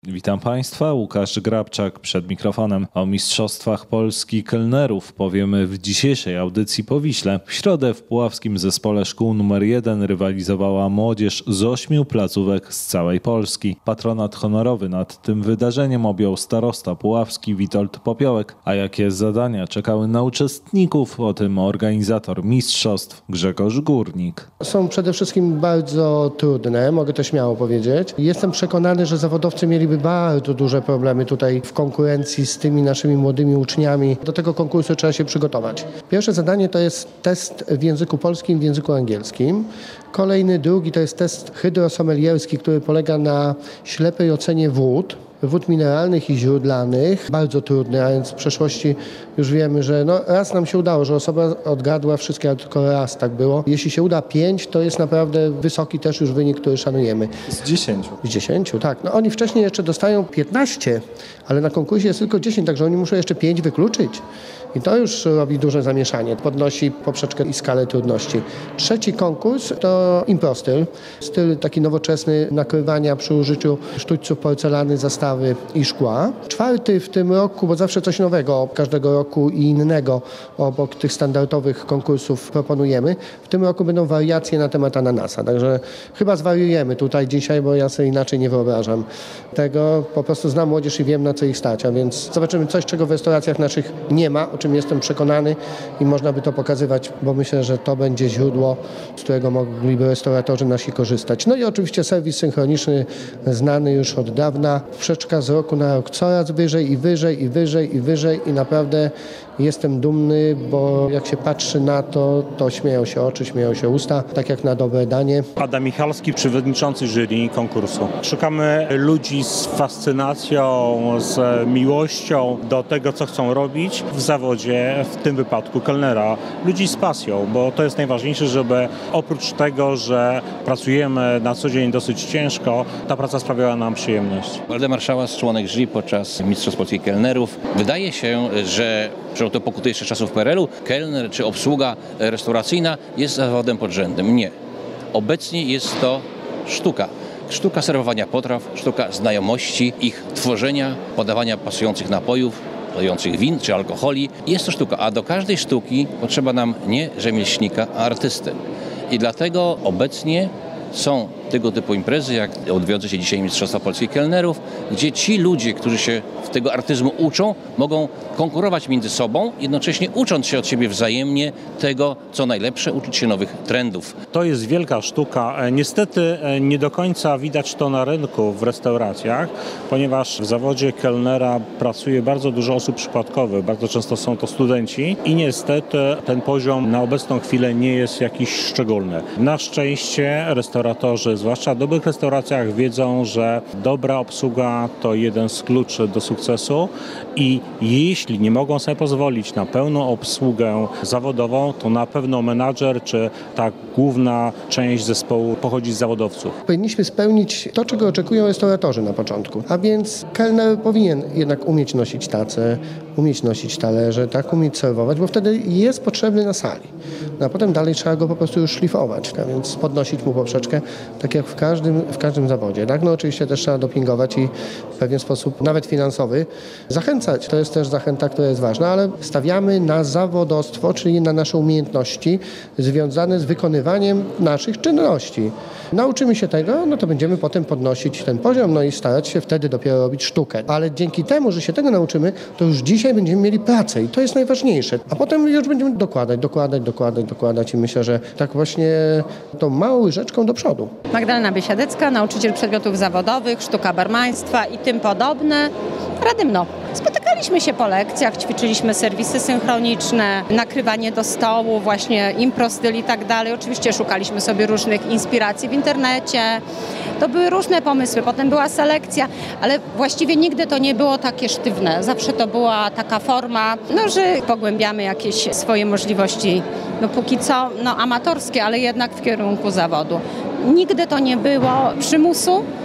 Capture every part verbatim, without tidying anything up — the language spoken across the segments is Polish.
Witam Państwa, Łukasz Grabczak przed mikrofonem. O Mistrzostwach Polski kelnerów powiemy w dzisiejszej audycji po Wiśle. W środę w puławskim zespole szkół numer jeden rywalizowała młodzież z ośmiu placówek z całej Polski. Patronat honorowy nad tym wydarzeniem objął starosta puławski Witold Popiołek. A jakie zadania czekały na uczestników, o tym organizator mistrzostw Grzegorz Górnik. Są przede wszystkim bardzo trudne, mogę to śmiało powiedzieć. Jestem przekonany, że zawodowcy mieli bardzo duże problemy tutaj w konkurencji z tymi naszymi młodymi uczniami. Do tego konkursu trzeba się przygotować. Pierwsze zadanie to jest test w języku polskim, w języku angielskim. Kolejny, drugi to jest test hydrosomelierski, który polega na ślepej ocenie wód. Wód mineralnych i źródlanych, bardzo trudny, a więc w przeszłości już wiemy, że no raz nam się udało, że osoba odgadła wszystkie, ale tylko raz tak było. Jeśli się uda pięć, to jest naprawdę wysoki też już wynik, który szanujemy. Z dziesięciu. Z dziesięciu, tak. No oni wcześniej jeszcze dostają piętnaście, ale na konkursie jest tylko dziesięć, także oni muszą jeszcze pięć wykluczyć. I to już robi duże zamieszanie, podnosi poprzeczkę i skalę trudności. Trzeci konkurs to improstyl, styl taki nowoczesny nakrywania przy użyciu sztućców porcelany, zastawy i szkła. Czwarty w tym roku, bo zawsze coś nowego każdego roku i innego obok tych standardowych konkursów proponujemy. W tym roku będą wariacje na temat ananasa, także chyba zwariujemy tutaj dzisiaj, bo ja sobie inaczej nie wyobrażam tego. Po prostu znam młodzież i wiem, na co ich stać, a więc zobaczymy coś, czego w restauracjach naszych nie ma, o czym jestem przekonany i można by to pokazywać, bo myślę, że to będzie źródło, z którego mogliby restauratorzy nasi korzystać. No i oczywiście serwis synchroniczny, znany już od dawna. Poprzeczka z roku na rok coraz wyżej i wyżej i wyżej i wyżej i naprawdę jestem dumny, bo jak się patrzy na to, to śmieją się oczy, śmieją się usta, tak jak na dobre danie. Adam Michalski, przewodniczący jury konkursu. Szukamy ludzi z fascynacją, z miłością do tego, co chcą robić w zawodzie, w tym wypadku kelnera. Ludzi z pasją, bo to jest najważniejsze, żeby oprócz tego, że pracujemy na co dzień dosyć ciężko, ta praca sprawiała nam przyjemność. Waldemar Szałas, członek jury podczas Mistrzostw Polskich Kelnerów. Wydaje się, że to pokutuje jeszcze czasów P R L-u, kelner czy obsługa restauracyjna jest zawodem podrzędnym. Nie. Obecnie jest to sztuka. Sztuka serwowania potraw, sztuka znajomości, ich tworzenia, podawania pasujących napojów, pasujących win czy alkoholi. Jest to sztuka, a do każdej sztuki potrzeba nam nie rzemieślnika, a artysty. I dlatego obecnie są tego typu imprezy, jak odbywające się dzisiaj Mistrzostwa Polskich Kelnerów, gdzie ci ludzie, którzy się tego artyzmu uczą, mogą konkurować między sobą, jednocześnie ucząc się od siebie wzajemnie tego, co najlepsze, uczyć się nowych trendów. To jest wielka sztuka. Niestety nie do końca widać to na rynku w restauracjach, ponieważ w zawodzie kelnera pracuje bardzo dużo osób przypadkowych, bardzo często są to studenci i niestety ten poziom na obecną chwilę nie jest jakiś szczególny. Na szczęście restauratorzy, zwłaszcza w dobrych restauracjach, wiedzą, że dobra obsługa to jeden z kluczy do sukcesu i jeśli nie mogą sobie pozwolić na pełną obsługę zawodową, to na pewno menadżer czy ta główna część zespołu pochodzi z zawodowców. Powinniśmy spełnić to, czego oczekują restauratorzy na początku, a więc kelner powinien jednak umieć nosić tace, umieć nosić talerze, tak, umieć serwować, bo wtedy jest potrzebny na sali. No, a potem dalej trzeba go po prostu już szlifować, tak, więc podnosić mu poprzeczkę, tak jak w każdym, w każdym zawodzie. Tak? No oczywiście też trzeba dopingować i w pewien sposób, nawet finansowy, zachęcać. To jest też zachęta, która jest ważna, ale stawiamy na zawodowstwo, czyli na nasze umiejętności związane z wykonywaniem naszych czynności. Nauczymy się tego, no to będziemy potem podnosić ten poziom, no i starać się wtedy dopiero robić sztukę. Ale dzięki temu, że się tego nauczymy, to już dzisiaj będziemy mieli pracę i to jest najważniejsze. A potem już będziemy dokładać, dokładać, dokładać, dokładać i myślę, że tak właśnie tą małą łyżeczką do przodu. Magdalena Biesiadecka, nauczyciel przedmiotów zawodowych, sztuka barmaństwa i tym podobne. Radymno. Spotykaliśmy się po lekcjach, ćwiczyliśmy serwisy synchroniczne, nakrywanie do stołu, właśnie improstyl i tak dalej. Oczywiście szukaliśmy sobie różnych inspiracji w internecie. To były różne pomysły, potem była selekcja, ale właściwie nigdy to nie było takie sztywne. Zawsze to była taka forma, no, że pogłębiamy jakieś swoje możliwości, no póki co no, amatorskie, ale jednak w kierunku zawodu. Nigdy to nie było przymusu.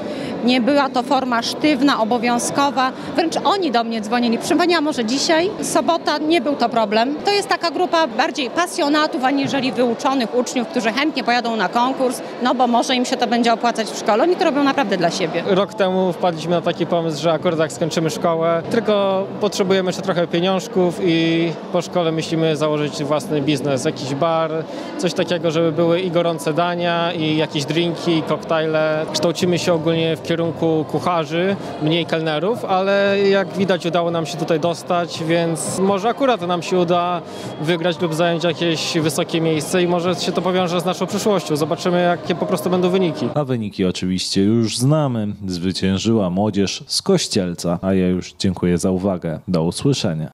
Nie była to forma sztywna, obowiązkowa. Wręcz oni do mnie dzwonili. Proszę pani, a może dzisiaj? Sobota, nie był to problem. To jest taka grupa bardziej pasjonatów, aniżeli wyuczonych uczniów, którzy chętnie pojadą na konkurs, no bo może im się to będzie opłacać w szkole. Oni to robią naprawdę dla siebie. Rok temu wpadliśmy na taki pomysł, że akurat jak skończymy szkołę, tylko potrzebujemy jeszcze trochę pieniążków i po szkole myślimy założyć własny biznes, jakiś bar, coś takiego, żeby były i gorące dania, i jakieś drinki, koktajle. Kształcimy się ogólnie w kierunku kucharzy, mniej kelnerów, ale jak widać udało nam się tutaj dostać, więc może akurat nam się uda wygrać lub zająć jakieś wysokie miejsce i może się to powiąże z naszą przyszłością. Zobaczymy, jakie po prostu będą wyniki. A wyniki oczywiście już znamy. Zwyciężyła młodzież z Kościelca. A ja już dziękuję za uwagę. Do usłyszenia.